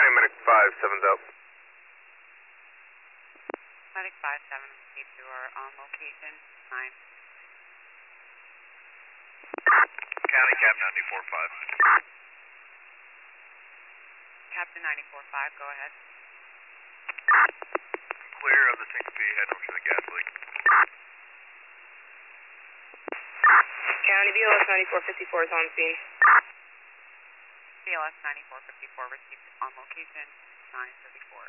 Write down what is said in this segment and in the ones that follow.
Medic 5-7's out. Medic 5-7 received. You are on location 9. County Cap 94-5. Captain 94-5, go ahead. Clear of the syncope, heading over to the gas leak. County BLS 9454 is on scene. BLS 9454 received on location 934.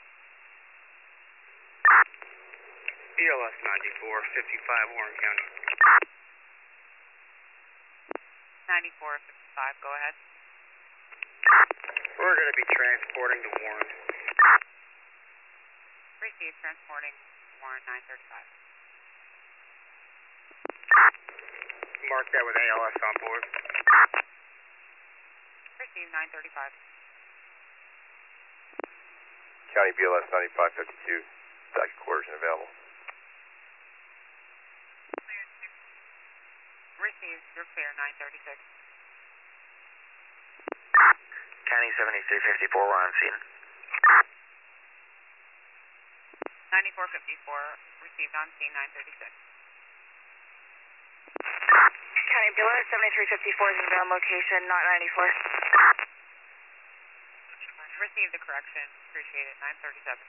BLS 9455, Warren County. 9455, go ahead. We're going to be transporting to Warren. Received, transporting Warren 935. Mark that with ALS on board. Received 935. County BLS 9552, back quarters and available. Received, you're clear 936. County 7354, we're on scene. 9454 received on scene 936. County BLS 7354 is on location, not 94. Received the correction, appreciate it, 937.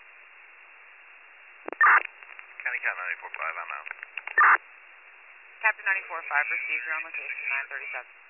County Cap 94-5, I'm out. Captain 94-5 received, you're on location 937.